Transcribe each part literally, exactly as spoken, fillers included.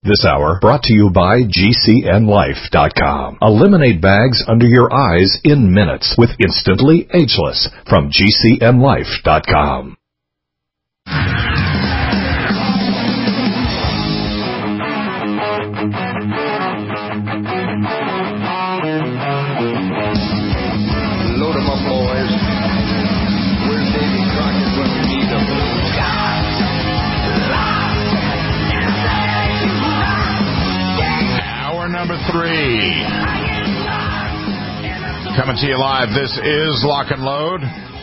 This hour brought to you by G C N Life dot com. Eliminate bags under your eyes in minutes with Instantly Ageless from G C N Life dot com. Load 'em up, boys. Where's Davy Crockett when we need him? Hour number three. Coming to you live. This is Lock and Load.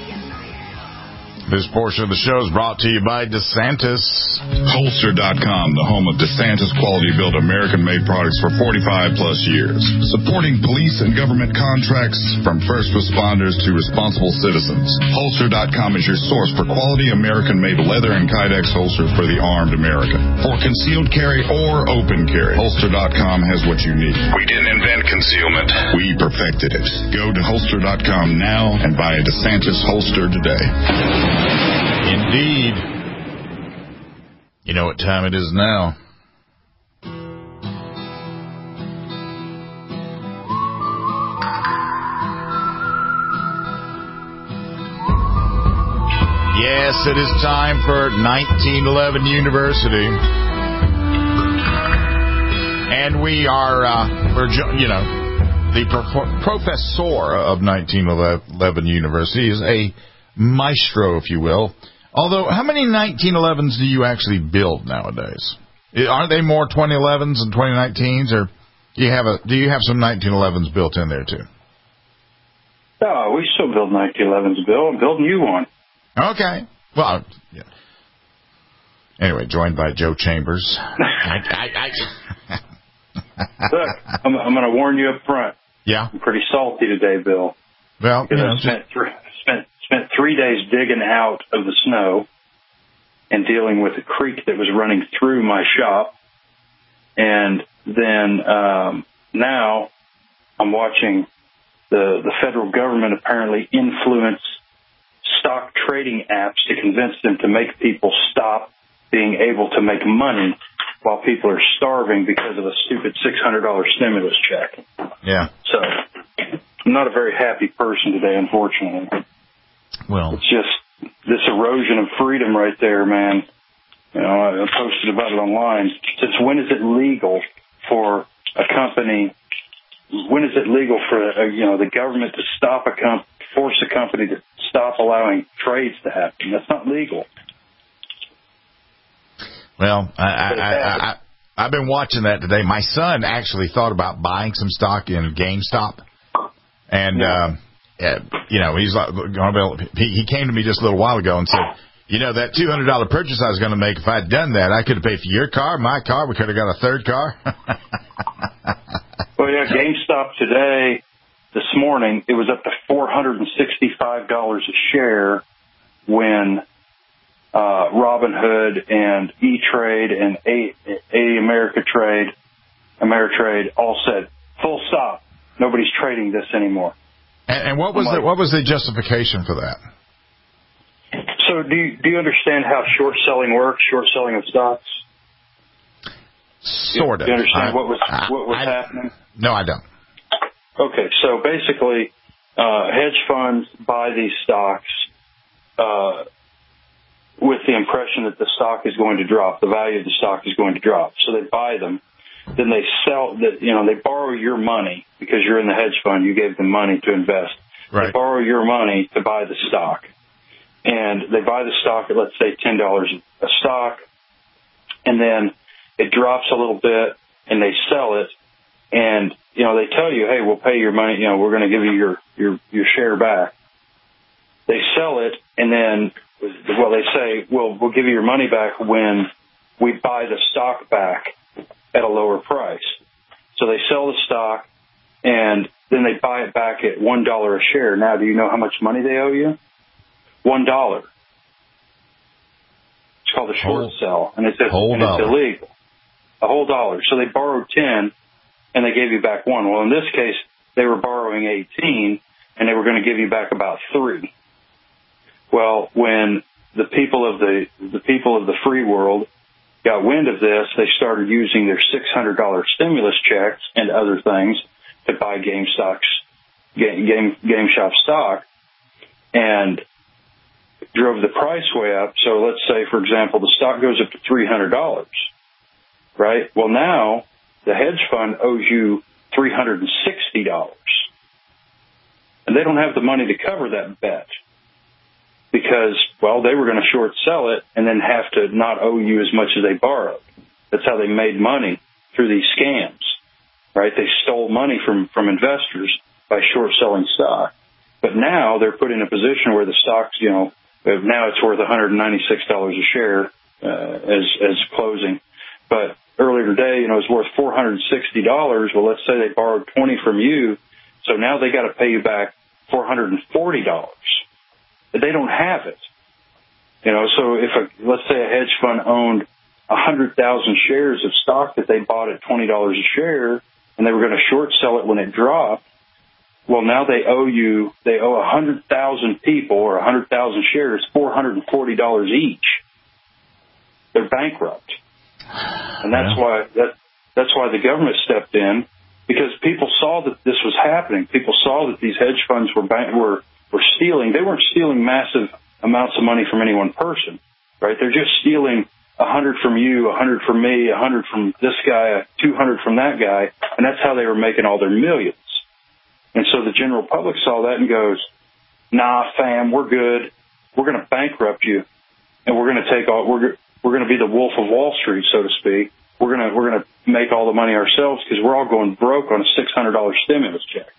This portion of the show is brought to you by DeSantis. Holster dot com, the home of DeSantis quality-built American-made products for forty-five plus years. Supporting police and government contracts from first responders to responsible citizens. Holster dot com is your source for quality American-made leather and Kydex holsters for the armed American. For concealed carry or open carry, Holster dot com has what you need. We didn't invent concealment. We perfected it. Go to Holster dot com now and buy a DeSantis holster today. Indeed. You know what time it is now. Yes, it is time for nineteen eleven University. And we are, uh, we're, you know, the pro- professor of nineteen eleven University is a maestro, if you will. Although, how many nineteen elevens do you actually build nowadays? Aren't they more twenty elevens and twenty nineteens, or do you have a do you have some nineteen elevens built in there too? No, we still build nineteen elevens, Bill. I'm building you one. Okay. Well, yeah. Anyway, joined by Joe Chambers. I, I, I... Look, I'm, I'm going to warn you up front. Yeah. I'm pretty salty today, Bill. Well, you know, I spent three, spent spent three days digging out of the snow and dealing with a creek that was running through my shop, and then um, now I'm watching the the federal government apparently influence stock trading apps to convince them to make people stop being able to make money while people are starving because of a stupid six hundred dollars stimulus check. Yeah. So I'm not a very happy person today, unfortunately. Well, it's just this erosion of freedom right there, man. You know, I posted about it online. Since when is it legal for a company? When is it legal for uh, you know the government to stop a comp, force a company to stop allowing trades to happen? That's not legal. Well, I, I, I, I, I've been watching that today. My son actually thought about buying some stock in GameStop, and yeah. um, uh, you know, he's like, he, he came to me just a little while ago and said, you know, that two hundred dollars purchase I was going to make, if I'd done that, I could have paid for your car, my car. We could have got a third car. Well, yeah, GameStop today, this morning, it was up to four hundred sixty-five dollars a share when uh, Robinhood and E-Trade and A, A America Trade, Ameritrade all said, full stop. Nobody's trading this anymore. And, and what was the, what was the justification for that? So do you, do you understand how short selling works, short selling of stocks? Sort of. Do you understand I, what was I, what was I, happening? No, I don't. Okay, so basically, uh, hedge funds buy these stocks uh, with the impression that the stock is going to drop, the value of the stock is going to drop. So they buy them, then they sell. That you know, they borrow your money because you're in the hedge fund. You gave them money to invest. Right. They borrow your money to buy the stock. And they buy the stock at, let's say, ten dollars a stock, and then it drops a little bit, and they sell it, and, you know, they tell you, hey, we'll pay your money, you know, we're going to give you your, your, your share back. They sell it, and then, well, they say, well, we'll give you your money back when we buy the stock back at a lower price. So they sell the stock, and then they buy it back at one dollar a share. Now, do you know how much money they owe you? One dollar. It's called a short whole, sell, and it's, a, and it's illegal. A whole dollar. So they borrowed ten, and they gave you back one. Well, in this case, they were borrowing eighteen, and they were going to give you back about three. Well, when the people of the the people of the free world got wind of this, they started using their six hundred dollars stimulus checks and other things to buy GameStop's game, game GameStop stock, and drove the price way up. So let's say, for example, the stock goes up to three hundred dollars, right? Well, now the hedge fund owes you three hundred sixty dollars, and they don't have the money to cover that bet because, well, they were going to short sell it and then have to not owe you as much as they borrowed. That's how they made money through these scams, right? They stole money from, from investors by short selling stock. But now they're put in a position where the stock's, you know, now it's worth one hundred ninety-six dollars a share uh, as as closing. But earlier today, you know, it's worth four hundred sixty dollars. Well, let's say they borrowed twenty from you, so now they got to pay you back four hundred forty dollars. They don't have it, you know. So if a, let's say a hedge fund owned one hundred thousand shares of stock that they bought at twenty dollars a share, and they were going to short sell it when it dropped. Well, now they owe you, they owe one hundred thousand people or one hundred thousand shares four hundred forty dollars each. They're bankrupt. And that's yeah. why that that's why the government stepped in, because people saw that this was happening. People saw that these hedge funds were bank, were were stealing. They weren't stealing massive amounts of money from any one person, right? They're just stealing one hundred from you, one hundred from me, one hundred from this guy, two hundred from that guy, and that's how they were making all their millions. And so the general public saw that and goes, nah, fam, we're good. We're going to bankrupt you, and we're going to take all, we're, we're going to be the Wolf of Wall Street, so to speak. We're going to, we're going to make all the money ourselves because we're all going broke on a six hundred dollars stimulus check.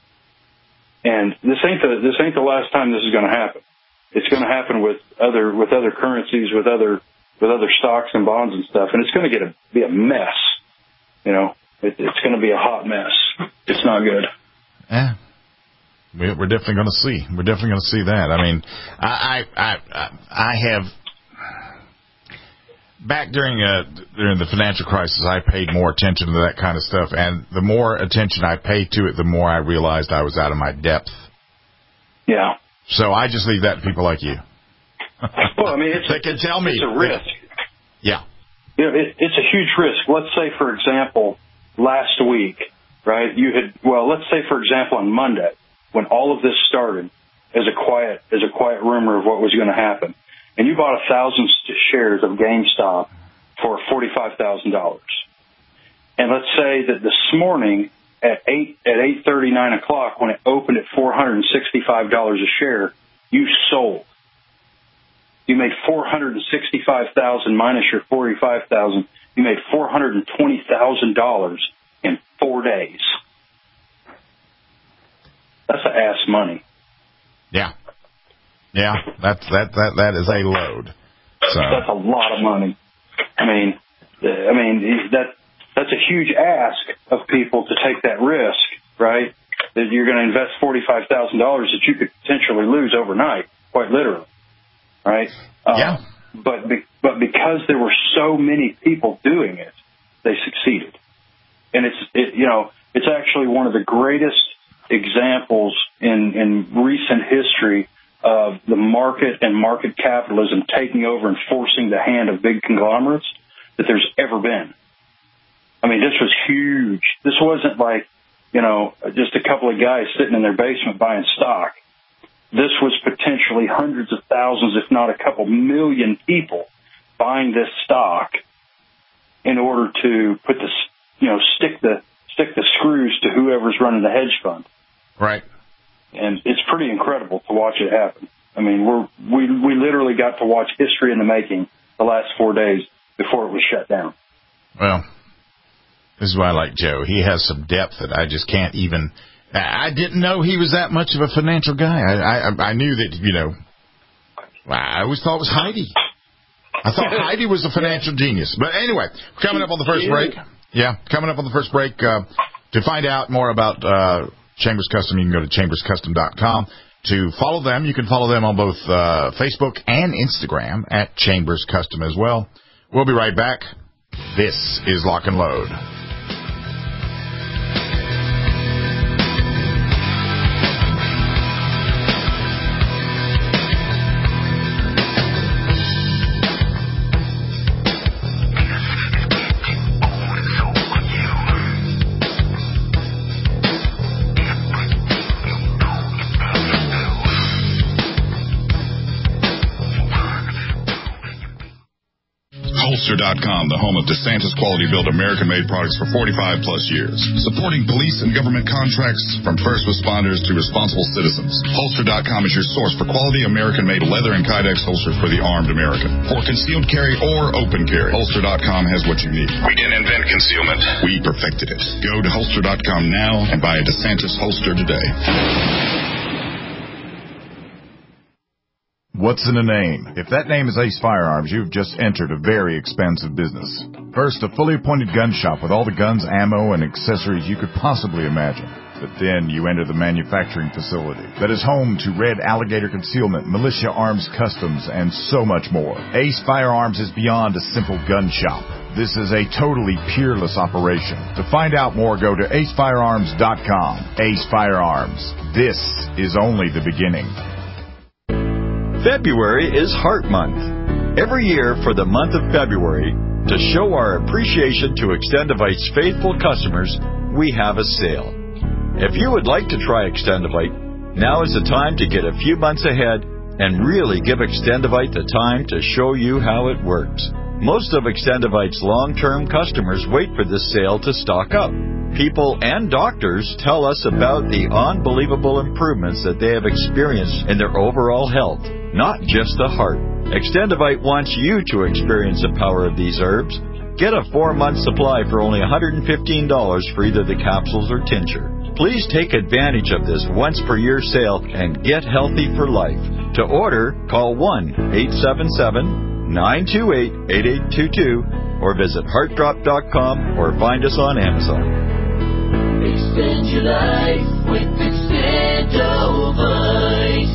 And this ain't the, this ain't the last time this is going to happen. It's going to happen with other, with other currencies, with other, with other stocks and bonds and stuff. And it's going to get a, be a mess. You know, it, it's going to be a hot mess. It's not good. Yeah, we're definitely going to see. We're definitely going to see that. I mean, I, I, I, I have back during uh, during the financial crisis, I paid more attention to that kind of stuff, and the more attention I paid to it, the more I realized I was out of my depth. Yeah. So I just leave that to people like you. Well, I mean, it's, they can tell me it's a risk. Yeah. You know, it, it's a huge risk. Let's say, for example, last week. Right? You had, well, let's say, for example, on Monday, when all of this started as a quiet, as a quiet rumor of what was going to happen, and you bought a thousand shares of GameStop for forty-five thousand dollars. And let's say that this morning at eight, at eight thirty, nine o'clock, when it opened at four hundred sixty-five dollars a share, you sold. You made four hundred sixty-five thousand minus your forty-five thousand. You made four hundred twenty thousand dollars in four days. That's an ass money. Yeah. Yeah, that's, that, that, that is a load. So. That's a lot of money. I mean, I mean, that, that's a huge ask of people to take that risk, right? That you're going to invest forty-five thousand dollars that you could potentially lose overnight, quite literally, right? Yeah. Uh, but, be, but because there were so many people doing it, they succeeded. And it's, it, you know, it's actually one of the greatest examples in, in recent history of the market and market capitalism taking over and forcing the hand of big conglomerates that there's ever been. I mean, this was huge. This wasn't like, you know, just a couple of guys sitting in their basement buying stock. This was potentially hundreds of thousands, if not a couple million people buying this stock in order to put this, you know, stick the stick the screws to whoever's running the hedge fund. Right. And it's pretty incredible to watch it happen. I mean, we're we we literally got to watch history in the making the last four days before it was shut down. Well, this is why I like Joe. He has some depth that I just can't even. I didn't know he was that much of a financial guy. I I, I knew that, you know. I always thought it was Heidi. I thought Heidi was a financial genius. But anyway, coming up on the first break. Yeah, coming up on the first break, uh, to find out more about uh, Chambers Custom, you can go to chambers custom dot com. To follow them, you can follow them on both uh, Facebook and Instagram at Chambers Custom as well. We'll be right back. This is Lock and Load. Holster dot com, the home of DeSantis quality built American-made products for forty-five plus years. Supporting police and government contracts from first responders to responsible citizens. Holster dot com is your source for quality American-made leather and Kydex holsters for the armed American. For concealed carry or open carry, Holster dot com has what you need. We didn't invent concealment. We perfected it. Go to Holster dot com now and buy a DeSantis holster today. What's in a name? If that name is Ace Firearms, you've just entered a very expansive business. First, a fully appointed gun shop with all the guns, ammo, and accessories you could possibly imagine. But then you enter the manufacturing facility that is home to Red Alligator Concealment, Militia Arms Customs, and so much more. Ace Firearms is beyond a simple gun shop. This is a totally peerless operation. To find out more, go to ace firearms dot com. Ace Firearms. This is only the beginning. February is Heart Month. Every year for the month of February, to show our appreciation to Extendivite's faithful customers, we have a sale. If you would like to try Extendivite, now is the time to get a few months ahead and really give Extendivite the time to show you how it works. Most of Extendivite's long-term customers wait for this sale to stock up. People and doctors tell us about the unbelievable improvements that they have experienced in their overall health, not just the heart. Extendivite wants you to experience the power of these herbs. Get a four-month supply for only one hundred fifteen dollars for either the capsules or tincture. Please take advantage of this once-per-year sale and get healthy for life. To order, call one eight seven seven, nine two eight, eight eight two two or visit heart drop dot com or find us on Amazon. Extend your life with Extendovite.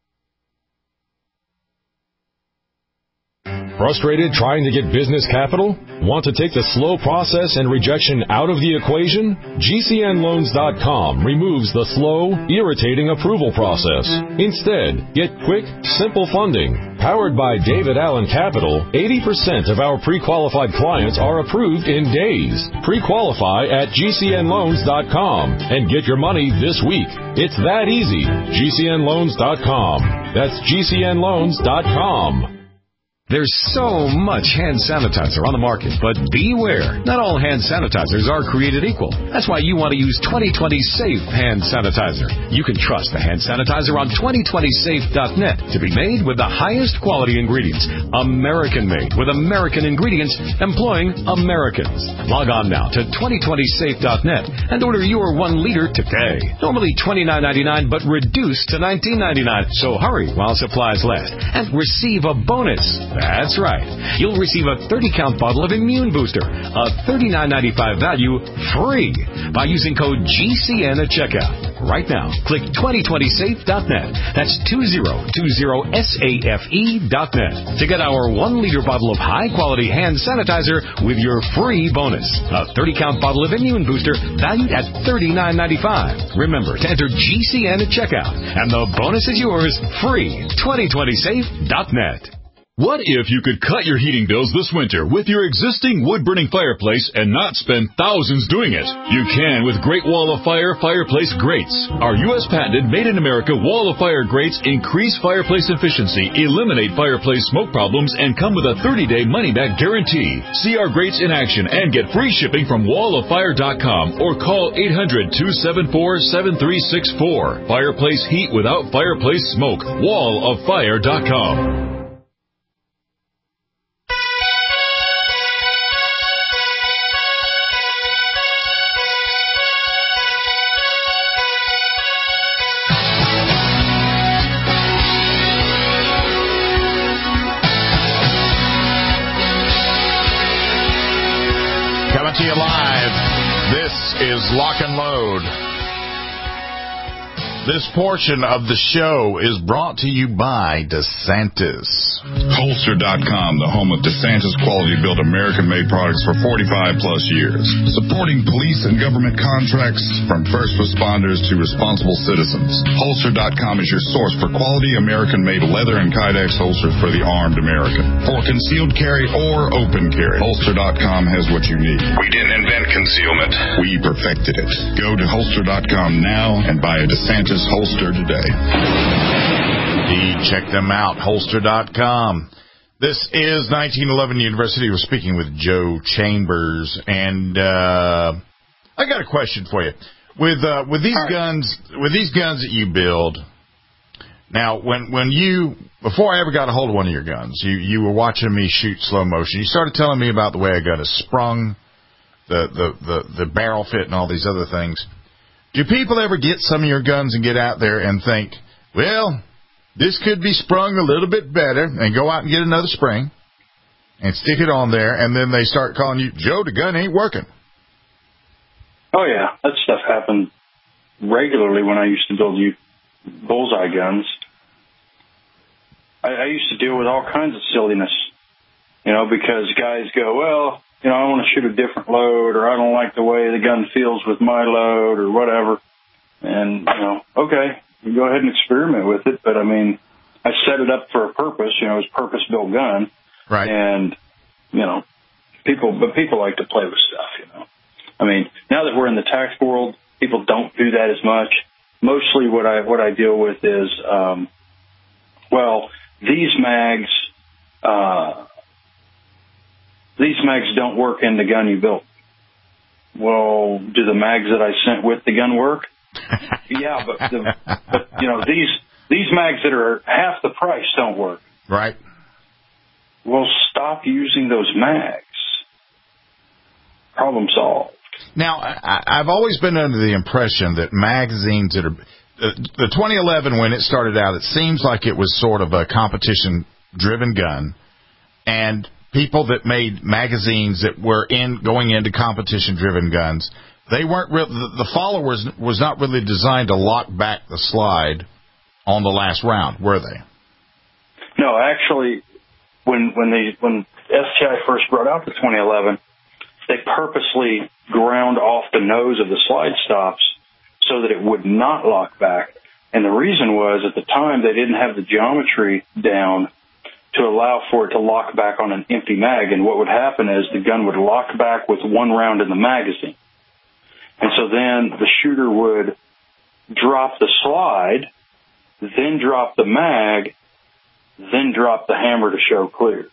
Frustrated trying to get business capital? Want to take the slow process and rejection out of the equation? G C N loans dot com removes the slow, irritating approval process. Instead, get quick, simple funding. Powered by David Allen Capital, eighty percent of our pre-qualified clients are approved in days. Pre-qualify at G C N loans dot com and get your money this week. It's that easy. G C N loans dot com. That's G C N loans dot com. There's so much hand sanitizer on the market, but beware. Not all hand sanitizers are created equal. That's why you want to use twenty twenty Safe Hand Sanitizer. You can trust the hand sanitizer on twenty twenty safe dot net to be made with the highest quality ingredients. American-made with American ingredients employing Americans. Log on now to twenty twenty safe dot net and order your one liter today. Normally twenty-nine ninety-nine, but reduced to nineteen ninety-nine. So hurry while supplies last and receive a bonus. That's right. You'll receive a thirty count bottle of Immune Booster, a thirty-nine ninety-five value, free by using code G C N at checkout. Right now, click twenty twenty safe dot net. That's twenty twenty safe dot net to get our one liter bottle of high-quality hand sanitizer with your free bonus. A thirty count bottle of Immune Booster valued at thirty-nine ninety-five. Remember to enter G C N at checkout, and the bonus is yours free. twenty twenty safe dot net. What if you could cut your heating bills this winter with your existing wood-burning fireplace and not spend thousands doing it? You can with Great Wall of Fire Fireplace Grates. Our U S patented made-in-America Wall of Fire grates increase fireplace efficiency, eliminate fireplace smoke problems, and come with a thirty day money-back guarantee. See our grates in action and get free shipping from wall of fire dot com or call eight hundred, two seven four, seven three six four. Fireplace heat without fireplace smoke. wall of fire dot com. Coming to you live, this is Lock and Load. This portion of the show is brought to you by DeSantis. Holster dot com, the home of DeSantis quality built American-made products for forty-five plus years. Supporting police and government contracts from first responders to responsible citizens. Holster dot com is your source for quality American-made leather and Kydex holsters for the armed American. For concealed carry or open carry, Holster dot com has what you need. We didn't invent concealment. We perfected it. Go to Holster dot com now and buy a DeSantis holster today. Indeed, check them out, holster dot com. This is nineteen eleven University. We're speaking with Joe Chambers, and uh, I got a question for you. With uh, with these right. guns, with these guns that you build, now when when you before I ever got a hold of one of your guns, you you were watching me shoot slow motion. You started telling me about the way a gun is sprung, the the the, the barrel fit, and all these other things. Do people ever get some of your guns and get out there and think, well, this could be sprung a little bit better, and go out and get another spring and stick it on there, and then they start calling you, Joe, the gun ain't working? Oh, yeah. That stuff happened regularly when I used to build you bullseye guns. I, I used to deal with all kinds of silliness, you know, because guys go, well, you know, I want to shoot a different load, or I don't like the way the gun feels with my load, or whatever. And, you know, okay, you go ahead and experiment with it. But, I mean, I set it up for a purpose. You know, it's a purpose-built gun. Right. And, you know, people, but people like to play with stuff, you know. I mean, now that we're in the tactical world, people don't do that as much. Mostly what I what I deal with is, um, well, these mags, uh, these mags don't work in the gun you built. Well, do the mags that I sent with the gun work? Yeah, but, the, but you know, these these mags that are half the price don't work. Right. Well, stop using those mags. Problem solved. Now, I, I've always been under the impression that magazines that are uh, the twenty eleven, when it started out, it seems like it was sort of a competition-driven gun, and people that made magazines that were in going into competition-driven guns, they weren't re- the, the followers was not really designed to lock back the slide on the last round, were they? No, actually, when when the when S T I first brought out the twenty eleven, they purposely ground off the nose of the slide stops so that it would not lock back. And the reason was, at the time, they didn't have the geometry down to allow for it to lock back on an empty mag. And what would happen is the gun would lock back with one round in the magazine. And so then the shooter would drop the slide, then drop the mag, then drop the hammer to show clear.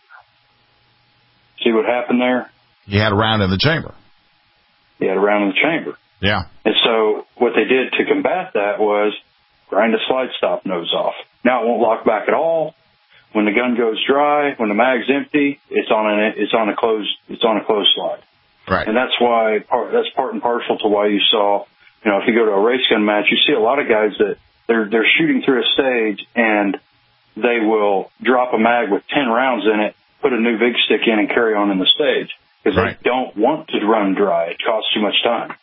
See what happened there? You had a round in the chamber. You had a round in the chamber. Yeah. And so what they did to combat that was grind the slide stop nose off. Now it won't lock back at all. When the gun goes dry, when the mag's empty, it's on an it's on a closed it's on a closed slide. Right. And that's why part, that's part and parcel to why you saw, you know, if you go to a race gun match, you see a lot of guys that they're they're shooting through a stage and they will drop a mag with ten rounds in it, put a new big stick in, and carry on in the stage because right. they don't want to run dry. It costs too much time.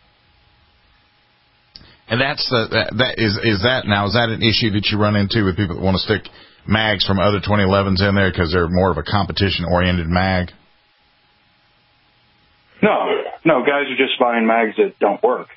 And that's the that, that is is that now is that an issue that you run into with people that want to stick mags from other twenty elevens in there because they're more of a competition oriented mag? No, no, guys are just buying mags that don't work.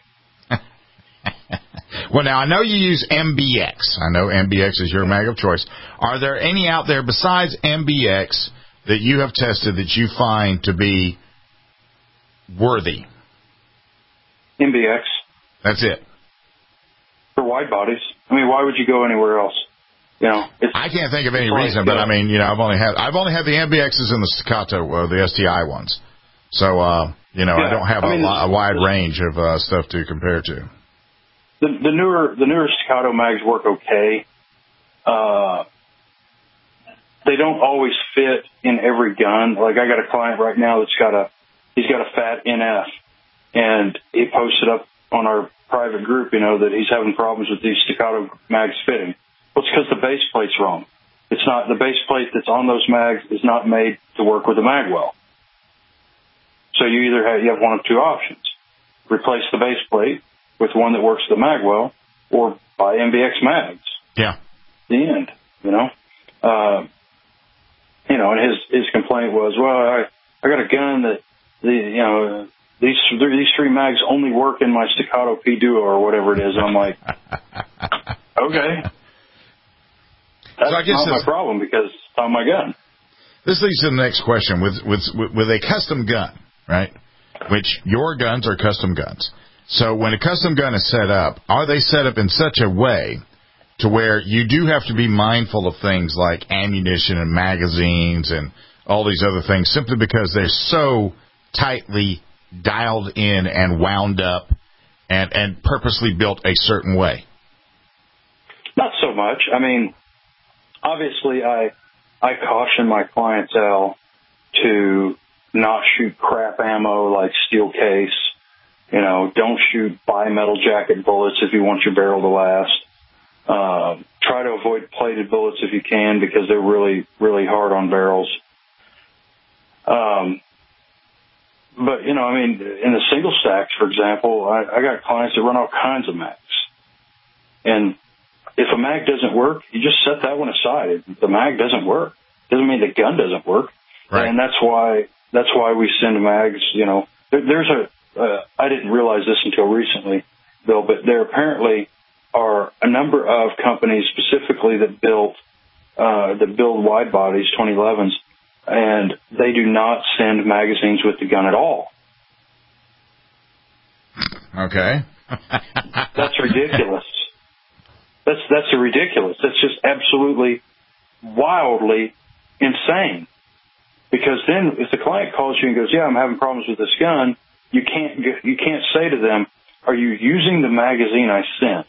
Well, now I know you use M B X. I know M B X is your mag of choice. Are there any out there besides M B X that you have tested that you find to be worthy? M B X. That's it. For wide bodies. I mean, why would you go anywhere else? You know, it's, I can't think of any reason, but I mean, you know, I've only had I've only had the M B Xs and the Staccato, uh, the S T I ones. So, uh, you know, yeah, I don't have I mean, a, a wide range of uh, stuff to compare to. The, the newer the newer Staccato mags work okay. Uh, they don't always fit in every gun. Like I got a client right now that's got a he's got a fat N F, and he posted up on our private group, you know, that he's having problems with these Staccato mags fitting. Well, it's because the base plate's wrong. It's not the base plate that's on those mags is not made to work with the mag well. So you either have you have one of two options: replace the base plate with one that works with the mag well, or buy M B X mags. Yeah. The end. You know. Uh, you know, and his his complaint was, well, I I got a gun that the you know. These these three mags only work in my Staccato P Duo or whatever it is. And I'm like, okay, that's so I guess not my problem because it's on my gun. This leads to the next question: with with with a custom gun, right? Which your guns are custom guns. So when a custom gun is set up, are they set up in such a way to where you do have to be mindful of things like ammunition and magazines and all these other things simply because they're so tightly dialed in and wound up and, and purposely built a certain way? Not so much. I mean, obviously I I caution my clientele to not shoot crap ammo like steel case. You know, don't shoot bimetal jacket bullets if you want your barrel to last. Um, try to avoid plated bullets if you can because they're really, really hard on barrels. Um, but, you know, I mean, in the single stacks, for example, I, I got clients that run all kinds of mags. And if a mag doesn't work, you just set that one aside. If the mag doesn't work, doesn't mean the gun doesn't work. Right. And that's why that's why we send mags. You know, there, there's a uh, I didn't realize this until recently, Bill, but there apparently are a number of companies specifically that build uh, that build wide bodies, twenty elevens, and they do not send magazines with the gun at all. Okay. That's ridiculous. That's that's a ridiculous. That's just absolutely wildly insane. Because then, if the client calls you and goes, "Yeah, I'm having problems with this gun," you can't you can't say to them, "Are you using the magazine I sent?"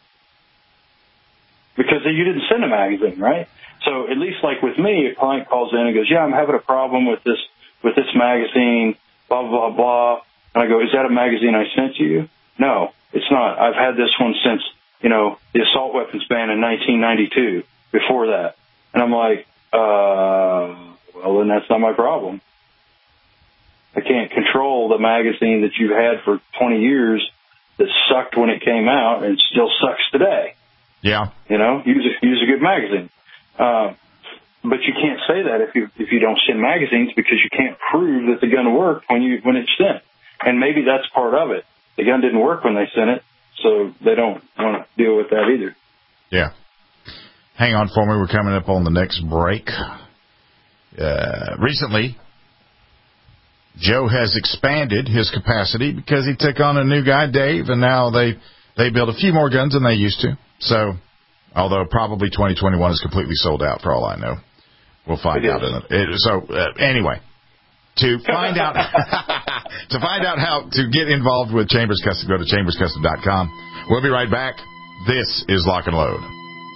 Because you didn't send a magazine, right? So at least like with me, a client calls in and goes, "Yeah, I'm having a problem with this with this magazine, blah blah blah." And I go, "Is that a magazine I sent to you?" "No, it's not. I've had this one since, you know, the assault weapons ban in nineteen ninety-two, before that." And I'm like, uh, well, then that's not my problem. I can't control the magazine that you've had for twenty years that sucked when it came out and still sucks today. Yeah. You know, use a, use a good magazine. Uh, but you can't say that if you if you don't send magazines because you can't prove that the gun worked when you when it's sent. And maybe that's part of it. The gun didn't work when they sent it, so they don't want to deal with that either. Yeah. Hang on for me. We're coming up on the next break. Uh, recently, Joe has expanded his capacity because he took on a new guy, Dave, and now they they build a few more guns than they used to. So, although probably twenty twenty-one is completely sold out for all I know. We'll find it out. In it. It, so, uh, anyway, to find out to find out how to get involved with Chambers Custom, go to chambers custom dot com. We'll be right back. This is Lock and Load.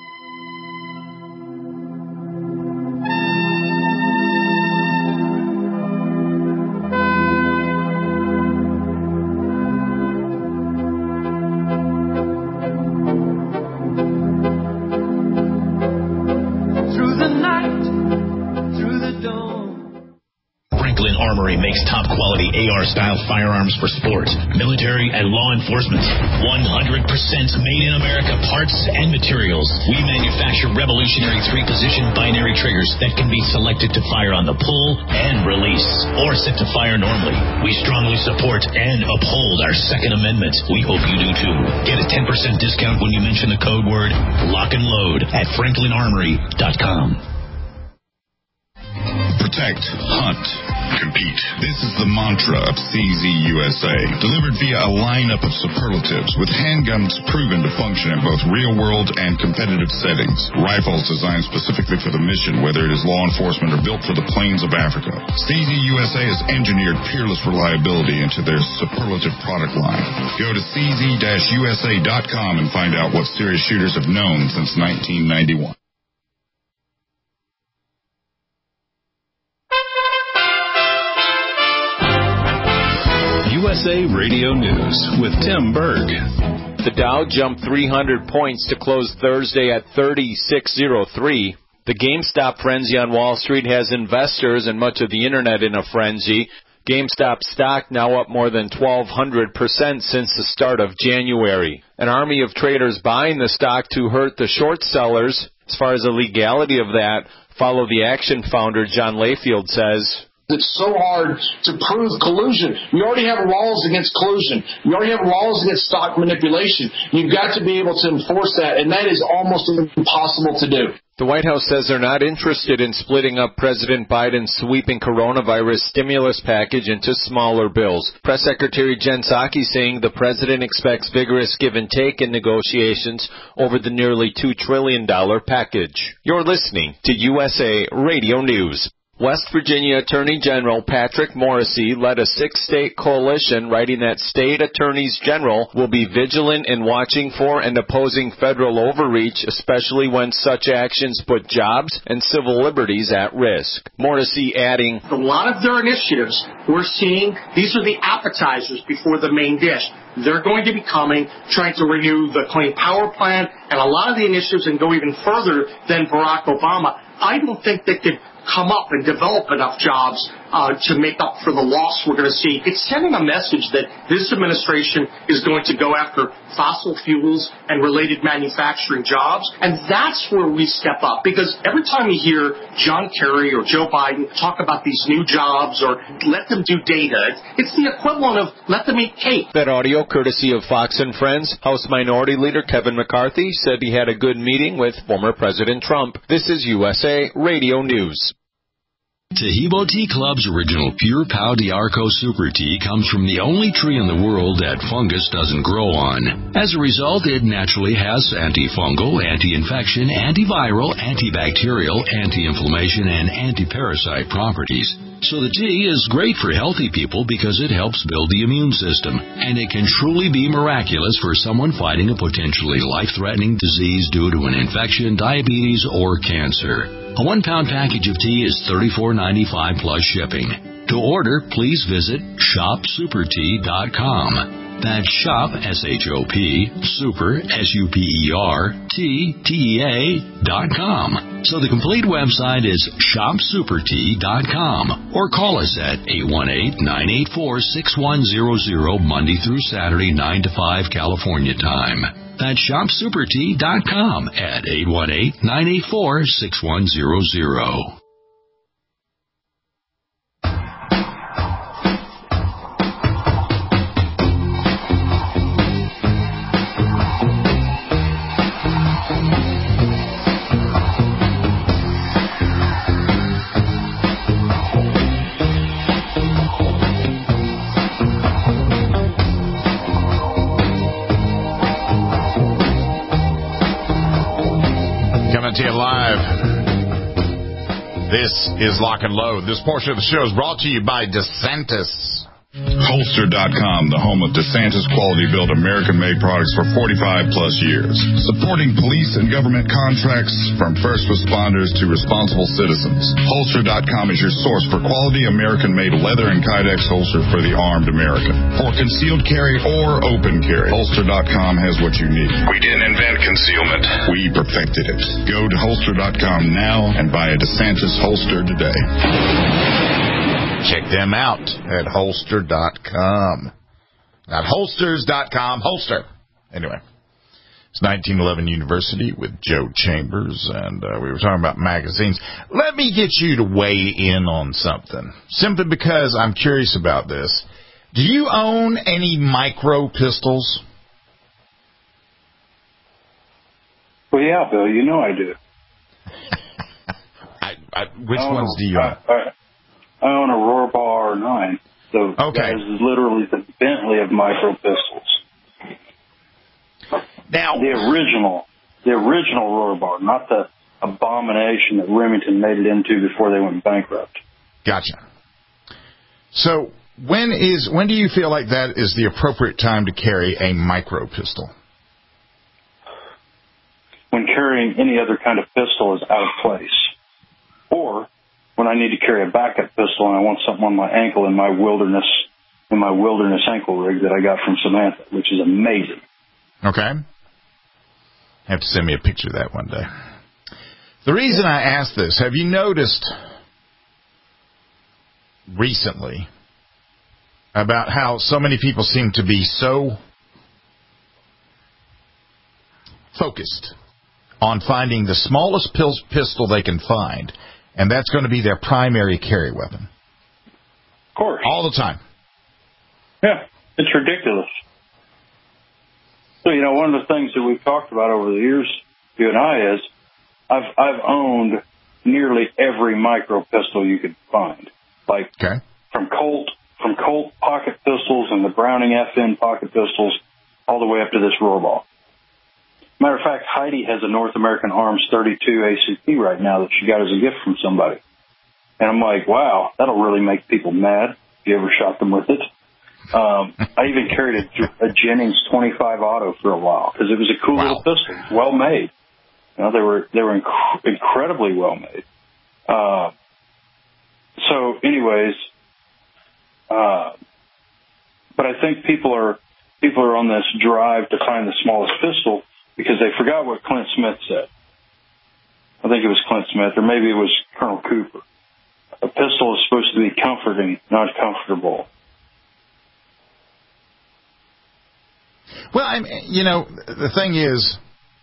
Makes top-quality A R-style firearms for sports, military, and law enforcement. one hundred percent made-in-America parts and materials. We manufacture revolutionary three-position binary triggers that can be selected to fire on the pull and release, or set to fire normally. We strongly support and uphold our Second Amendment. We hope you do too. Get a ten percent discount when you mention the code word Lock and Load at franklin armory dot com. Protect, hunt, compete. This is the mantra of C Z U S A, delivered via a lineup of superlatives with handguns proven to function in both real-world and competitive settings. Rifles designed specifically for the mission, whether it is law enforcement or built for the plains of Africa. C Z U S A has engineered peerless reliability into their superlative product line. Go to c z dash u s a dot com and find out what serious shooters have known since nineteen ninety-one. U S A Radio News with Tim Berg. The Dow jumped three hundred points to close Thursday at thirty-six oh three. The GameStop frenzy on Wall Street has investors and much of the Internet in a frenzy. GameStop stock now up more than twelve hundred percent since the start of January. An army of traders buying the stock to hurt the short sellers. As far as the legality of that, Follow the Action founder John Layfield says, it's so hard to prove collusion. We already have laws against collusion. We already have laws against stock manipulation. You've got to be able to enforce that, and that is almost impossible to do. The White House says they're not interested in splitting up President Biden's sweeping coronavirus stimulus package into smaller bills. Press Secretary Jen Psaki saying the president expects vigorous give and take in negotiations over the nearly two trillion dollars package. You're listening to U S A Radio News. West Virginia Attorney General Patrick Morrisey led a six-state coalition writing that state attorneys general will be vigilant in watching for and opposing federal overreach, especially when such actions put jobs and civil liberties at risk. Morrisey adding, A lot of their initiatives we're seeing, these are the appetizers before the main dish. They're going to be coming, trying to renew the Clean Power Plan, and a lot of the initiatives and go even further than Barack Obama. I don't think they could come up and develop enough jobs uh, to make up for the loss we're going to see. It's sending a message that this administration is going to go after fossil fuels and related manufacturing jobs, and that's where we step up. Because every time you hear John Kerry or Joe Biden talk about these new jobs or let them do data, it's the equivalent of let them eat cake. That audio, courtesy of Fox and Friends. House Minority Leader Kevin McCarthy said he had a good meeting with former President Trump. This is U S A Radio News. Tahibo Tea Club's original Pure Pau d'Arco Super Tea comes from the only tree in the world that fungus doesn't grow on. As a result, it naturally has antifungal, anti-infection, antiviral, antibacterial, anti-inflammation, and anti-parasite properties. So the tea is great for healthy people because it helps build the immune system, and it can truly be miraculous for someone fighting a potentially life-threatening disease due to an infection, diabetes, or cancer. A one-pound package of tea is thirty-four ninety-five plus shipping. To order, please visit shop super tea dot com. That's shop, S H O P, super, S U P E R, T, T E A, dot com. So the complete website is shop super tea dot com. Or call us at eight one eight, nine eight four, six one zero zero Monday through Saturday, nine to five California time. That's shop super tea dot com at eight one eight, nine eight four, six one zero zero. To you live. This is Lock and Load. This portion of the show is brought to you by DeSantis. Holster dot com, the home of DeSantis quality-built American-made products for forty-five plus years. Supporting police and government contracts from first responders to responsible citizens. Holster dot com is your source for quality American-made leather and Kydex holster for the armed American. For concealed carry or open carry, Holster dot com has what you need. We didn't invent concealment. We perfected it. Go to Holster dot com now and buy a DeSantis holster today. Check them out at holster dot com. Not holsters dot com, holster. Anyway, it's nineteen eleven University with Joe Chambers, and uh, we were talking about magazines. Let me get you to weigh in on something, simply because I'm curious about this. Do you own any micro pistols? Well, yeah, Bill, you know I do. I, I, which oh, ones do you own? I, I, I own a Rohrbar nine. So okay. That is literally the Bentley of micro pistols. Now, the original, the original Rohrbar, not the abomination that Remington made it into before they went bankrupt. Gotcha. So when is when do you feel like that is the appropriate time to carry a micro pistol? When carrying any other kind of pistol is out of place, or when I need to carry a backup pistol and I want something on my ankle in my wilderness, in my wilderness ankle rig that I got from Samantha, which is amazing. Okay. Have to send me a picture of that one day. The reason I ask this, have you noticed recently about how so many people seem to be so focused on finding the smallest pistol they can find, and that's going to be their primary carry weapon? Of course. All the time. Yeah, it's ridiculous. So, you know, one of the things that we've talked about over the years, you and I, is I've I've owned nearly every micro pistol you could find, like okay. from Colt from Colt pocket pistols and the Browning F N pocket pistols, all the way up to this Rohrbach. Matter of fact, Heidi has a North American Arms thirty-two A C P right now that she got as a gift from somebody, and I'm like, wow, that'll really make people mad. If you ever shot them with it. Um, I even carried a, a Jennings twenty-five auto for a while because it was a cool wow. little pistol, well made. You know, they were they were inc- incredibly well made. Uh, so, anyways, uh, but I think people are people are on this drive to find the smallest pistol because they forgot what Clint Smith said. I think it was Clint Smith, or maybe it was Colonel Cooper. A pistol is supposed to be comforting, not comfortable. Well, I mean, you know, the thing is,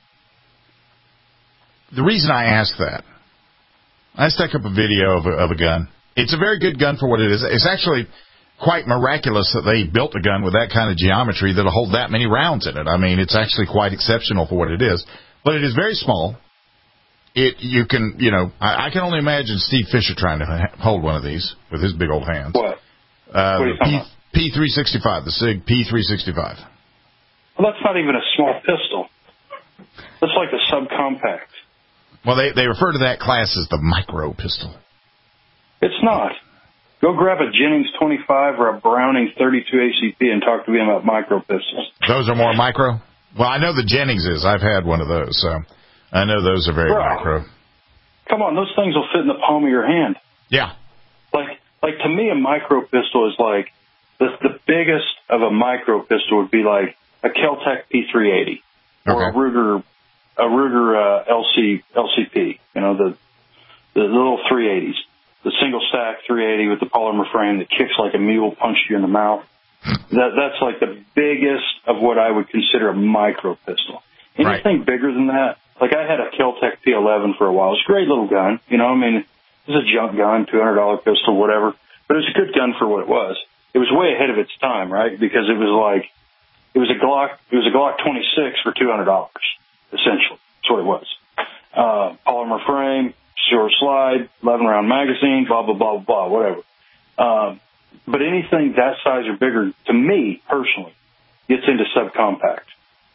the reason I ask that, I stuck up a video of a, of a gun. It's a very good gun for what it is. It's actually quite miraculous that they built a gun with that kind of geometry that'll hold that many rounds in it. I mean, it's actually quite exceptional for what it is. But it is very small. It you can, you know, I, I can only imagine Steve Fisher trying to ha- hold one of these with his big old hands. What? Uh, what are you the P, P three sixty-five, the SIG P three sixty-five. Well, that's not even a small pistol. That's like a subcompact. Well, they, they refer to that class as the micro pistol. It's not. Go grab a Jennings twenty-five or a Browning thirty-two A C P and talk to me about micro pistols. Those are more micro? Well, I know the Jennings is. I've had one of those, so I know those are very Bro, micro. Come on, those things will fit in the palm of your hand. Yeah. Like, like to me, a micro pistol is like, the, the biggest of a micro pistol would be like a Kel-Tec P three eighty or okay. a Ruger, a Ruger uh, L C L C P. You know, the the little three eighties, the single stack three eighty with the polymer frame that kicks like a mule, punches you in the mouth. That that's like the biggest of what I would consider a micro pistol. Anything right. bigger than that, like I had a Kel-Tec P eleven for a while. It's a great little gun, you know. I mean, it was a junk gun, two hundred dollar pistol, whatever. But it was a good gun for what it was. It was way ahead of its time, right? Because it was like. It was a Glock. It was a Glock twenty-six for two hundred dollars, essentially. That's what it was. Uh, polymer frame, short slide, eleven round magazine, blah blah blah blah, whatever. Um, but anything that size or bigger, to me personally, gets into subcompact.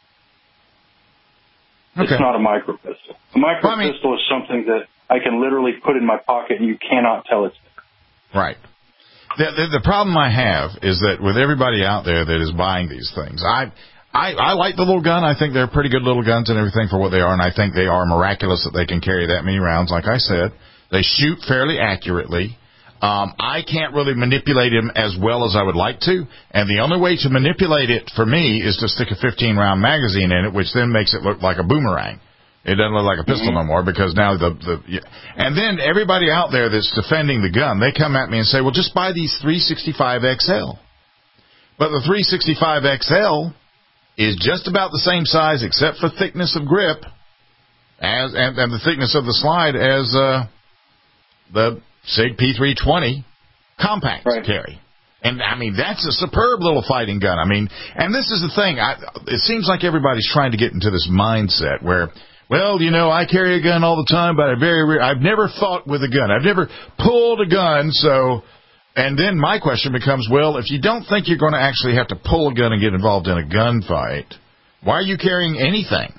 Okay. It's not a micro pistol. A micro well, I mean, pistol is something that I can literally put in my pocket and you cannot tell it's there. Right. The, the, the problem I have is that with everybody out there that is buying these things, I, I I like the little gun. I think they're pretty good little guns and everything for what they are, and I think they are miraculous that they can carry that many rounds. Like I said, they shoot fairly accurately. Um, I can't really manipulate them as well as I would like to, and the only way to manipulate it for me is to stick a fifteen round magazine in it, which then makes it look like a boomerang. It doesn't look like a pistol no more because now the, the yeah. And then everybody out there that's defending the gun, they come at me and say, well, just buy these three sixty-five X L. But the three sixty-five X L is just about the same size except for thickness of grip as and, and the thickness of the slide as uh, the SIG P three twenty compact right. carry. And, I mean, that's a superb little fighting gun. I mean, and this is the thing. I, it seems like everybody's trying to get into this mindset where, well, you know, I carry a gun all the time, but I very rare, I've never fought with a gun. I've never pulled a gun, so... And then my question becomes, well, if you don't think you're going to actually have to pull a gun and get involved in a gunfight, why are you carrying anything?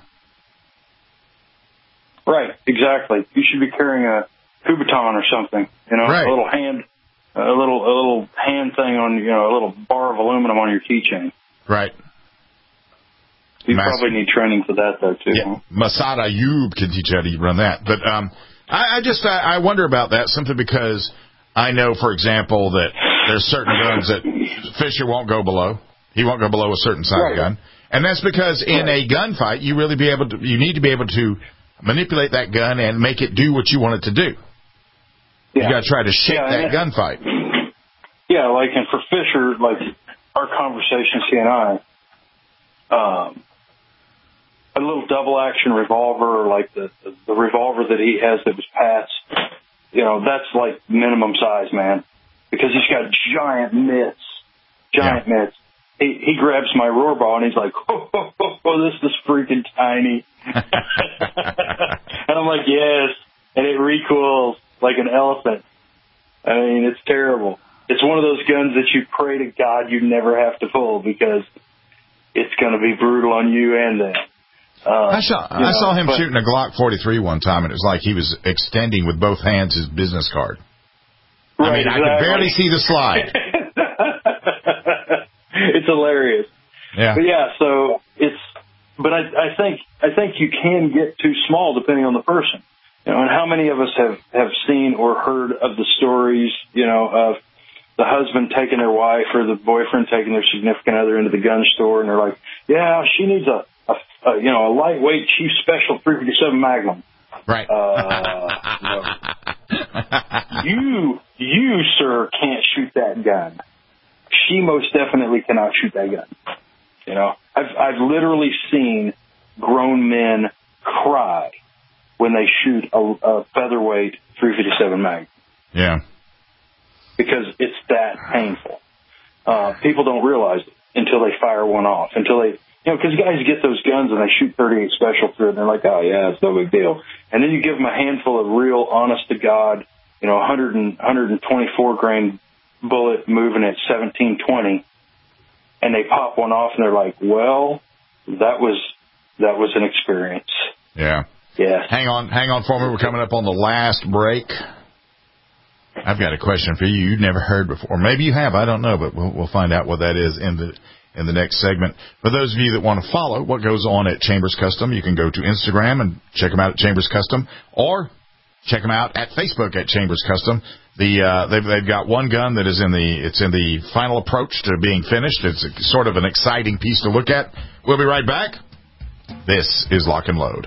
Right, exactly. You should be carrying a Kubotan or something, you know, right. a little hand, a little, a little hand thing on, you know, a little bar of aluminum on your keychain. Right. You Mas- probably need training for that, though, too. Yeah, huh? Masad Ayub can teach you how to run that. But um, I, I just I, I wonder about that simply because I know, for example, that there's certain guns that Fisher won't go below. He won't go below a certain size right. gun. And that's because in right. a gunfight, you really be able to, you need to be able to manipulate that gun and make it do what you want it to do. Yeah. You got to try to shape yeah, that gunfight. Yeah, like, and for Fisher, like, our conversations, he and I, um, a little double-action revolver, like the, the, the revolver that he has that was Pat's, you know, that's like minimum size, man, because he's got giant mitts, giant yeah. mitts. He, he grabs my Rohrbach and he's like, oh, oh, oh, oh this is freaking tiny. And And I'm like, yes. And it recoils like an elephant. I mean, it's terrible. It's one of those guns that you pray to God you never have to pull because it's going to be brutal on you and them. Uh, I saw I know, saw him but, shooting a Glock forty-three one time, and it was like he was extending with both hands his business card. Right, I mean, exactly. I could barely see the slide. It's hilarious. Yeah. But yeah, so it's, but I, I think, I think you can get too small depending on the person. You know, and how many of us have, have seen or heard of the stories, you know, of the husband taking their wife or the boyfriend taking their significant other into the gun store, and they're like, yeah, she needs a, a, a you know, a lightweight Chief Special three fifty-seven Magnum. Right. Uh, you, know, you, you, sir, can't shoot that gun. She most definitely cannot shoot that gun. You know, I've, I've literally seen grown men cry when they shoot a, a featherweight three fifty-seven Magnum. Yeah. Because it's that painful. Uh, people don't realize it until they fire one off, until they, you know, because guys get those guns and they shoot thirty-eight special through it, and they're like, oh, yeah, it's no big deal. And then you give them a handful of real, honest-to-God, you know, one hundred and, one twenty-four grain bullet moving at seventeen twenty, and they pop one off, and they're like, well, that was that was an experience. Yeah. Yeah. Hang on, hang on for me. We're coming up on the last break. I've got a question for you you've never heard before. Maybe you have. I don't know, but we'll, we'll find out what that is in the in the next segment. For those of you that want to follow what goes on at Chambers Custom, you can go to Instagram and check them out at Chambers Custom, or check them out at Facebook at Chambers Custom. The uh, they've they've got one gun that is in the it's in the final approach to being finished. It's a, sort of an exciting piece to look at. We'll be right back. This is Lock and Load.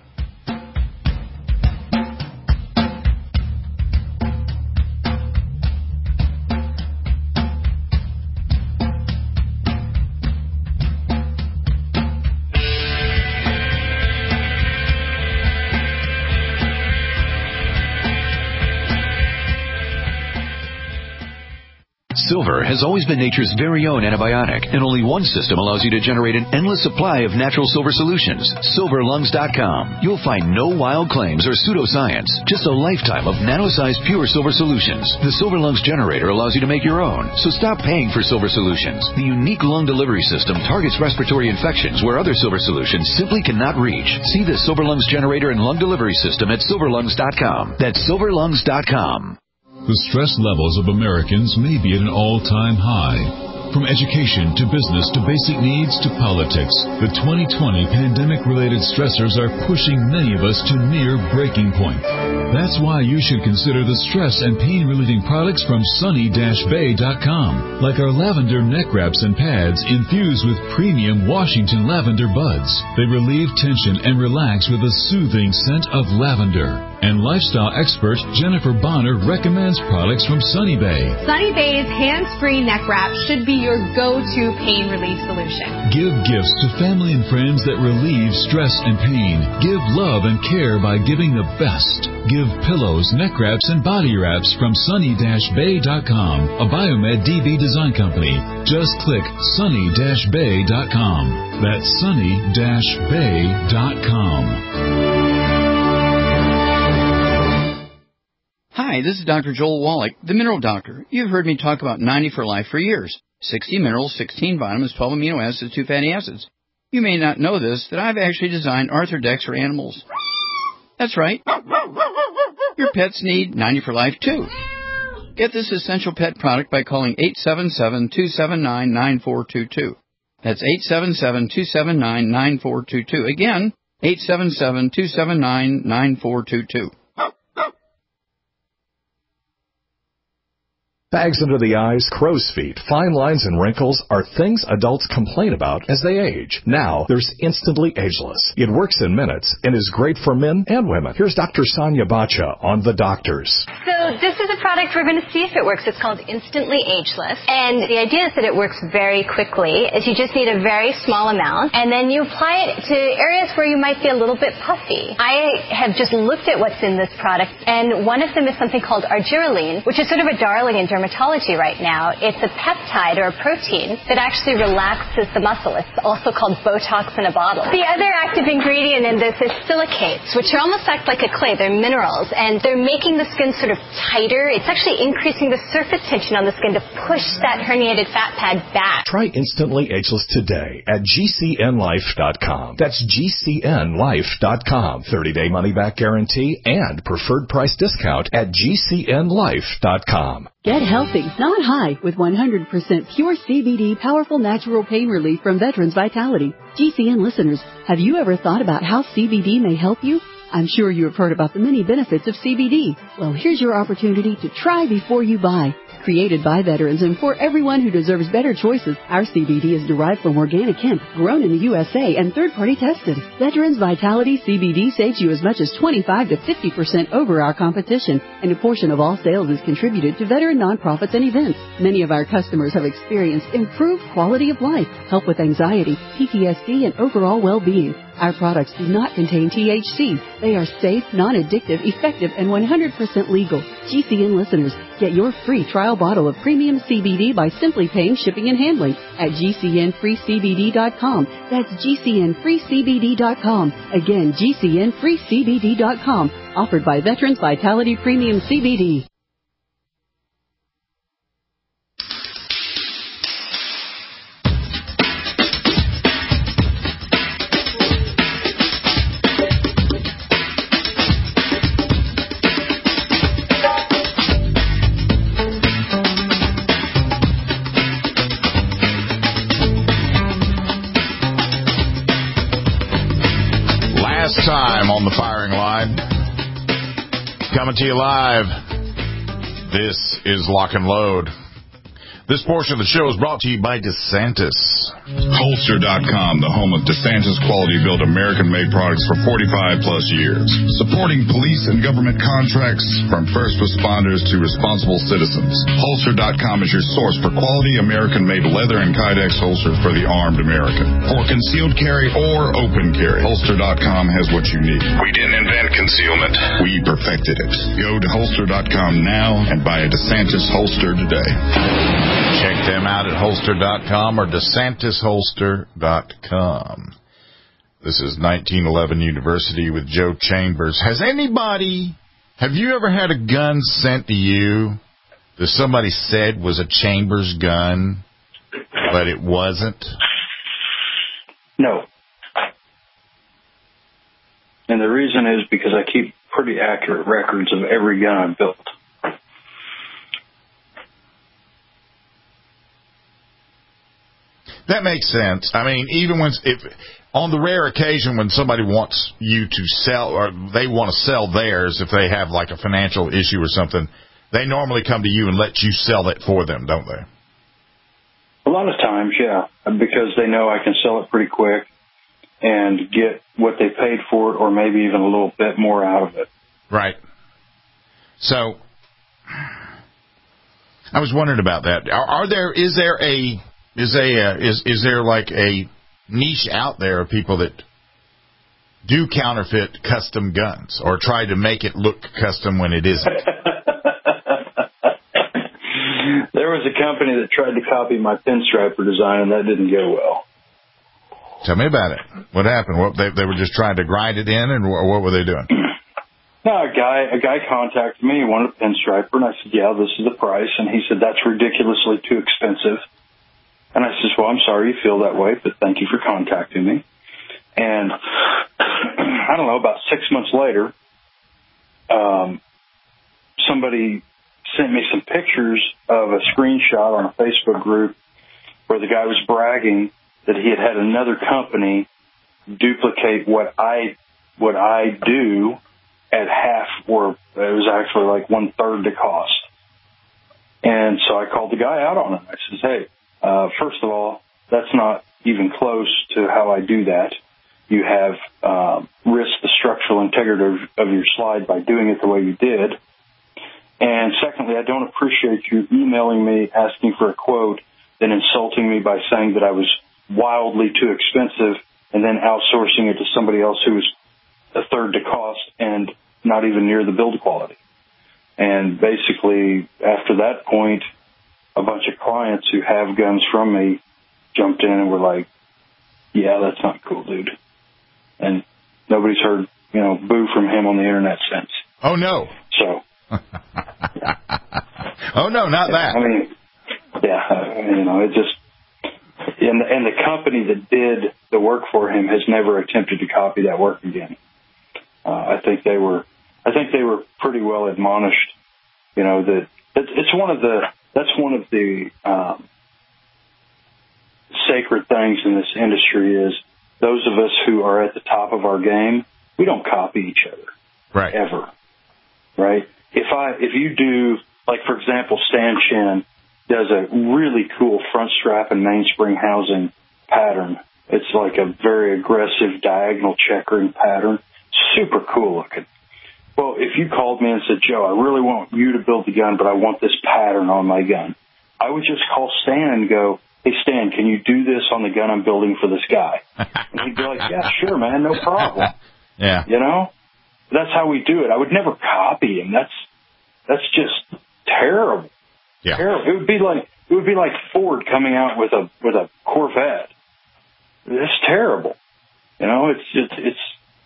Silver has always been nature's very own antibiotic, and only one system allows you to generate an endless supply of natural silver solutions. silver lungs dot com. You'll find no wild claims or pseudoscience, just a lifetime of nano-sized pure silver solutions. The Silver Lungs generator allows you to make your own, so stop paying for silver solutions. The unique lung delivery system targets respiratory infections where other silver solutions simply cannot reach. See the Silver Lungs generator and lung delivery system at silver lungs dot com. That's silver lungs dot com. The stress levels of Americans may be at an all-time high. From education to business to basic needs to politics, the twenty twenty pandemic-related stressors are pushing many of us to near breaking point. That's why you should consider the stress and pain-relieving products from sunny dash bay dot com, like our lavender neck wraps and pads infused with premium Washington lavender buds. They relieve tension and relax with a soothing scent of lavender. And lifestyle expert Jennifer Bonner recommends products from Sunny Bay. Sunny Bay's hands-free neck wrap should be your go-to pain relief solution. Give gifts to family and friends that relieve stress and pain. Give love and care by giving the best. Give pillows, neck wraps, and body wraps from sunny dash bay dot com, a Biomed D B design company. Just click sunny dash bay dot com. That's sunny dash bay dot com. Hi, this is Doctor Joel Wallach, the Mineral Doctor. You've heard me talk about ninety for Life for years. sixty minerals, sixteen vitamins, twelve amino acids, two fatty acids. You may not know this, that I've actually designed Arthrodex for animals. That's right. Your pets need ninety for Life, too. Get this essential pet product by calling eight seven seven, two seven nine, nine four two two. That's eight seven seven, two seven nine, nine four two two. Again, eight seven seven, two seven nine, nine four two two. Bags under the eyes, crow's feet, fine lines, and wrinkles are things adults complain about as they age. Now, there's Instantly Ageless. It works in minutes and is great for men and women. Here's Doctor Sonia Bacha on The Doctors. So this is a product we're going to see if it works. It's called Instantly Ageless. And the idea is that it works very quickly, is you just need a very small amount, and then you apply it to areas where you might be a little bit puffy. I have just looked at what's in this product, and one of them is something called argireline, which is sort of a darling in dermatology. dermatology right now. It's a peptide or a protein that actually relaxes the muscle. It's also called Botox in a bottle. The other active ingredient in this is silicates, which are almost act like a clay. They're minerals, and they're making the skin sort of tighter. It's actually increasing the surface tension on the skin to push that herniated fat pad back. Try Instantly Ageless today at G C N life dot com. That's G C N life dot com. thirty-day money-back guarantee and preferred price discount at G C N life dot com. Get healthy, not high, with one hundred percent pure C B D powerful natural pain relief from Veterans Vitality. G C N listeners, have you ever thought about how C B D may help you? I'm sure you have heard about the many benefits of C B D. Well, here's your opportunity to try before you buy. Created by veterans and for everyone who deserves better choices, our C B D is derived from organic hemp, grown in the U S A and third-party tested. Veterans Vitality C B D saves you as much as twenty-five to fifty percent over our competition, and a portion of all sales is contributed to veteran nonprofits and events. Many of our customers have experienced improved quality of life, help with anxiety, P T S D, and overall well-being. Our products do not contain T H C. They are safe, non-addictive, effective, and one hundred percent legal. G C N listeners, get your free trial bottle of premium C B D by simply paying shipping and handling at G C N free C B D dot com. That's G C N free C B D dot com. Again, G C N free C B D dot com. Offered by Veterans Vitality Premium C B D. Time on the firing line. Coming to you live. This is Lock and Load. This portion of the show is brought to you by DeSantis. Holster dot com, the home of DeSantis quality-built American-made products for forty-five plus years. Supporting police and government contracts from first responders to responsible citizens. Holster dot com is your source for quality American-made leather and Kydex holsters for the armed American. For concealed carry or open carry, Holster dot com has what you need. We didn't invent concealment. We perfected it. Go to Holster dot com now and buy a DeSantis holster today. Check them out at Holster dot com or DeSantis Holster dot com. This is nineteen eleven University with Joe Chambers. Has anybody, have you ever had a gun sent to you that somebody said was a Chambers gun, but it wasn't? No. And the reason is because I keep pretty accurate records of every gun I've built. That makes sense. I mean, even when, if on the rare occasion when somebody wants you to sell, or they want to sell theirs, if they have like a financial issue or something, they normally come to you and let you sell it for them, don't they? A lot of times, yeah, because they know I can sell it pretty quick and get what they paid for it, or maybe even a little bit more out of it. Right. So, I was wondering about that. Are, are there? Is there a Is a uh, is is there like a niche out there of people that do counterfeit custom guns or try to make it look custom when it isn't? There was a company that tried to copy my pinstriper design, and that didn't go well. Tell me about it. What happened? What they they were just trying to grind it in, and what were they doing? No, a guy a guy contacted me. He wanted a pinstriper, and I said, "Yeah, this is the price." And he said, "That's ridiculously too expensive." And I said, well, I'm sorry you feel that way, but thank you for contacting me. And I don't know, about six months later, um, somebody sent me some pictures of a screenshot on a Facebook group where the guy was bragging that he had had another company duplicate what I what I do at half, or it was actually like one third the cost. And so I called the guy out on it. I said, hey, Uh, first of all, that's not even close to how I do that. You have uh, risked the structural integrity of, of your slide by doing it the way you did. And secondly, I don't appreciate you emailing me asking for a quote, then insulting me by saying that I was wildly too expensive, and then outsourcing it to somebody else who was a third the cost and not even near the build quality. And basically, after that point, a bunch of clients who have guns from me jumped in and were like, yeah, that's not cool, dude. And nobody's heard, you know, boo from him on the internet since. Oh, no. So. Oh, no, not that. I mean, yeah, you know, it just, and, and the company that did the work for him has never attempted to copy that work again. Uh, I think they were, I think they were pretty well admonished, you know, that it's, it's one of the, that's one of the um, sacred things in this industry is those of us who are at the top of our game, we don't copy each other. Right. Ever. Right? If I, if you do, like, for example, Stan Chen does a really cool front strap and mainspring housing pattern. It's like a very aggressive diagonal checkering pattern. Super cool looking. Well, if you called me and said, Joe, I really want you to build the gun, but I want this pattern on my gun, I would just call Stan and go, hey, Stan, can you do this on the gun I'm building for this guy? And he'd be like, yeah, sure, man, no problem. Yeah. You know? That's how we do it. I would never copy him. That's that's just terrible. Yeah. Terrible. It would be like it would be like Ford coming out with a with a Corvette. It's terrible. You know, it's it's it's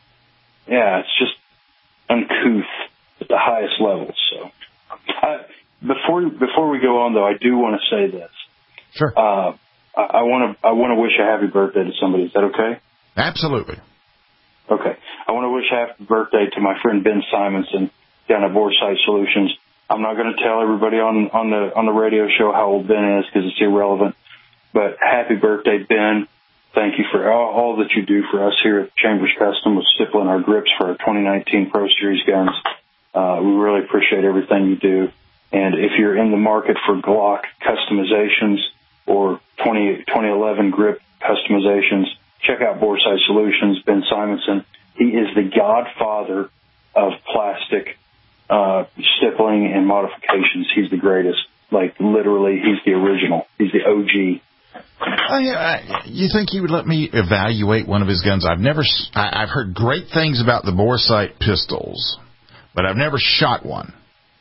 yeah, it's just uncouth at the highest levels. So, I, before before we go on, though, I do want to say this. Sure. Uh, I want to I want to wish a happy birthday to somebody. Is that okay? Absolutely. Okay. I want to wish a happy birthday to my friend Ben Simonson down at Boresight Solutions. I'm not going to tell everybody on on the on the radio show how old Ben is because it's irrelevant. But happy birthday, Ben. Thank you for all, all that you do for us here at Chambers Custom with stippling our grips for our twenty nineteen Pro Series guns. Uh, we really appreciate everything you do. And if you're in the market for Glock customizations or twenty eleven grip customizations, check out Boresight Solutions, Ben Simonson. He is the godfather of plastic uh, stippling and modifications. He's the greatest. Like, literally, he's the original. He's the O G. I, I, you think he would let me evaluate one of his guns? I've never. I, I've heard great things about the Boresight pistols, but I've never shot one.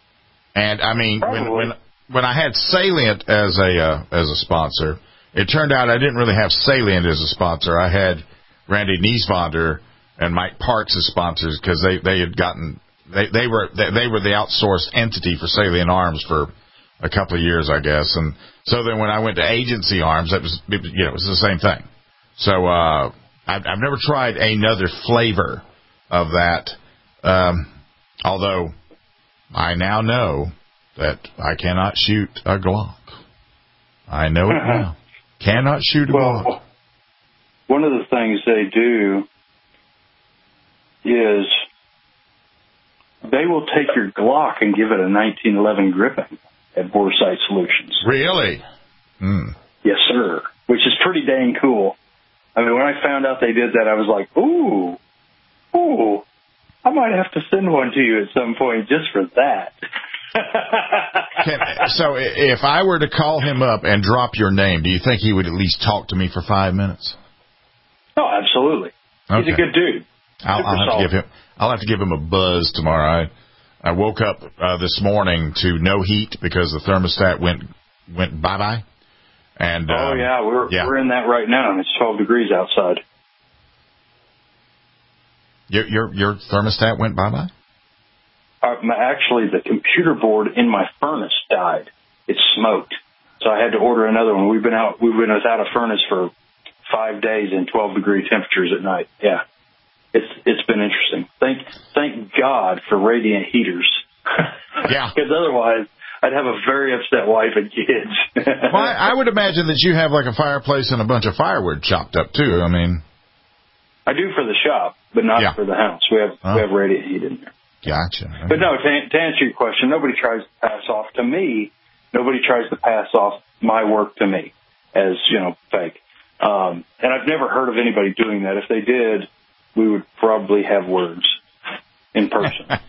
And I mean, when, when when I had Salient as a uh, as a sponsor, it turned out I didn't really have Salient as a sponsor. I had Randy Nieswander and Mike Parks as sponsors because they, they had gotten they they were they, they were the outsourced entity for Salient Arms for a couple of years, I guess. And so then when I went to Agency Arms, that was it, you know it was the same thing. So uh, I've, I've never tried another flavor of that, um, although I now know that I cannot shoot a Glock. I know it now. Cannot shoot a well, Glock. One of the things they do is they will take your Glock and give it a nineteen eleven gripping at Boresight Solutions. Really? Mm. Yes, sir. Which is pretty dang cool. I mean, when I found out they did that, I was like, ooh, ooh, I might have to send one to you at some point just for that. Can, so if I were to call him up and drop your name, do you think he would at least talk to me for five minutes? Oh, absolutely. He's Okay. a good dude. I'll, I'll have to give him. I'll have to give him a buzz tomorrow. I I woke up uh, this morning to no heat because the thermostat went went bye bye. And oh um, yeah, we're yeah. we're in that right now, and it's twelve degrees outside. Your your your thermostat went bye bye. Uh, my, actually, the computer board in my furnace died. It smoked, so I had to order another one. We've been out. We've been without a furnace for five days in twelve degree temperatures at night. Yeah, it's it's been interesting. Thank thank God for radiant heaters. Yeah, because otherwise I'd have a very upset wife and kids. Well, I, I would imagine that you have like a fireplace and a bunch of firewood chopped up too. I mean, I do for the shop, but not Yeah. for the house. We have Oh. we have radiant heat in there. Gotcha. But no, to, to answer your question, nobody tries to pass off to me. Nobody tries to pass off my work to me as, you know, fake. Um, and I've never heard of anybody doing that. If they did, we would probably have words in person. that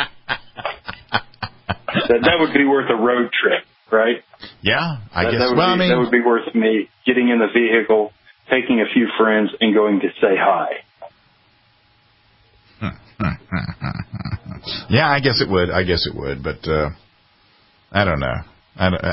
that would be worth a road trip, right? Yeah, I that, guess. That would, well, be, I mean, that would be worth me getting in the vehicle, taking a few friends, and going to say hi. yeah, I guess it would. I guess it would, but uh, I don't know. I don't, I,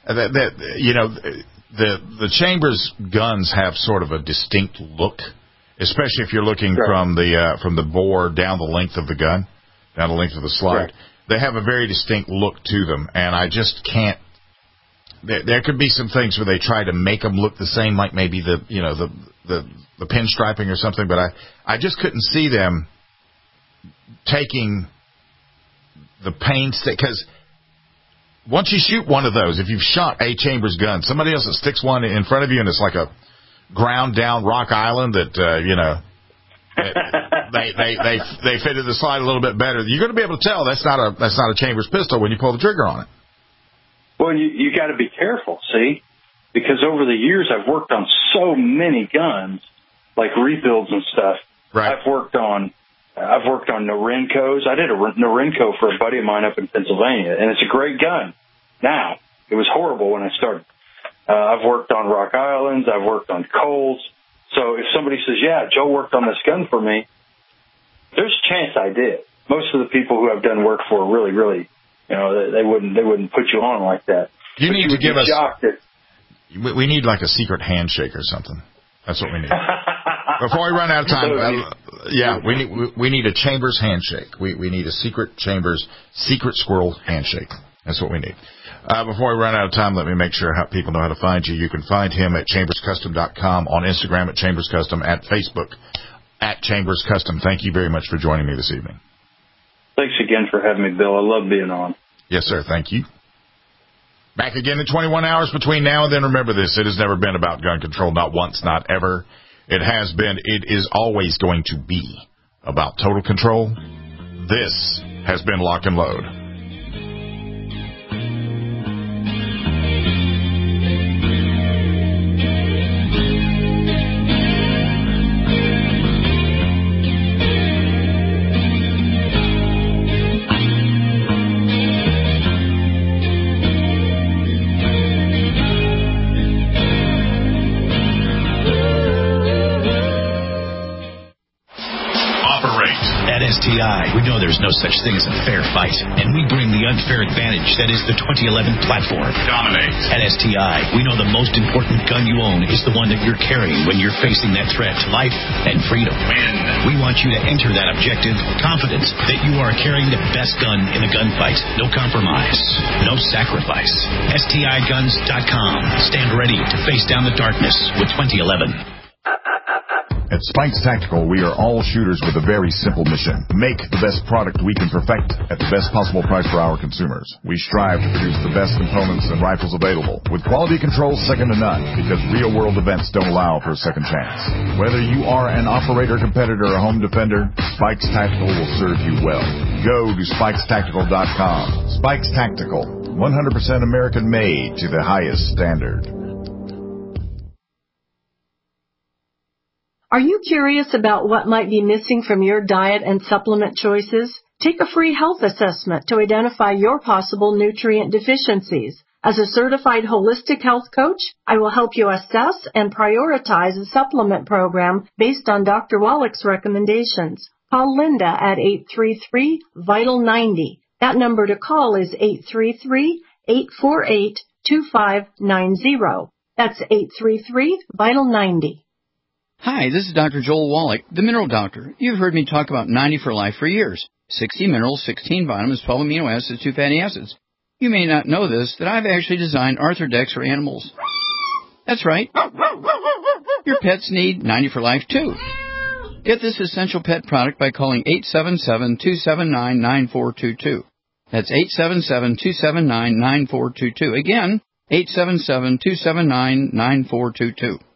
that, that you know, the the Chambers guns have sort of a distinct look, especially if you're looking Right. from the uh, from the bore down the length of the gun, down the length of the slide. Right. They have a very distinct look to them, and I just can't. There, there could be some things where they try to make them look the same, like maybe the you know the the, the pinstriping or something, but I I just couldn't see them taking the pains because once you shoot one of those, if you've shot a Chambers gun, somebody else that sticks one in front of you and it's like a ground down Rock Island that uh, you know they they they they fitted the slide a little bit better. You're going to be able to tell that's not a that's not a Chambers pistol when you pull the trigger on it. Well, you you got to be careful, see, because over the years I've worked on so many guns, like rebuilds and stuff. Right. I've worked on I've worked on Norenkos. I did a Norenko for a buddy of mine up in Pennsylvania, and it's a great gun. Now, it was horrible when I started. Uh, I've worked on Rock Islands. I've worked on Colts. So if somebody says, "Yeah, Joe worked on this gun for me," there's a chance I did. Most of the people who I've done work for really, really. You know, they, they wouldn't they wouldn't put you on like that. You but need you to give us. That, we, we need like a secret handshake or something. That's what we need. Before we run out of time, uh, yeah, we need we, we need a Chambers handshake. We we need a secret Chambers secret squirrel handshake. That's what we need. Uh, before we run out of time, let me make sure how people know how to find you. You can find him at chambers custom dot com, on Instagram at Chambers Custom, at Facebook at Chambers Custom. Thank you very much for joining me this evening. Thanks again for having me, Bill. I love being on. Yes, sir. Thank you. Back again in twenty-one hours between now and then. Remember this. It has never been about gun control. Not once, not ever. It has been. It is always going to be about total control. This has been Lock and Load. S T I, we know there's no such thing as a fair fight, and we bring the unfair advantage that is the twenty eleven platform. Dominate. At S T I, we know the most important gun you own is the one that you're carrying when you're facing that threat to life and freedom. Win. We want you to enter that objective confident that you are carrying the best gun in the gunfight. No compromise, no sacrifice. S T I guns dot com. Stand ready to face down the darkness with twenty eleven. At Spikes Tactical, we are all shooters with a very simple mission. Make the best product we can perfect at the best possible price for our consumers. We strive to produce the best components and rifles available, with quality control second to none, because real-world events don't allow for a second chance. Whether you are an operator, competitor, or home defender, Spikes Tactical will serve you well. Go to spikes tactical dot com. Spikes Tactical, one hundred percent American-made to the highest standard. Are you curious about what might be missing from your diet and supplement choices? Take a free health assessment to identify your possible nutrient deficiencies. As a certified holistic health coach, I will help you assess and prioritize a supplement program based on Doctor Wallach's recommendations. Call Linda at eight three three, vital ninety. That number to call is eight three three, eight four eight, two five nine zero. That's eight three three, vital ninety. Hi, this is Doctor Joel Wallach, the Mineral Doctor. You've heard me talk about ninety for life for years. sixty minerals, sixteen vitamins, twelve amino acids, two fatty acids. You may not know this, that I've actually designed Arthrodex for animals. That's right. Your pets need ninety for life, too. Get this essential pet product by calling eight seven seven, two seven nine, nine four two two. That's eight seven seven, two seven nine, nine four two two. Again, eight seven seven, two seven nine, nine four two two.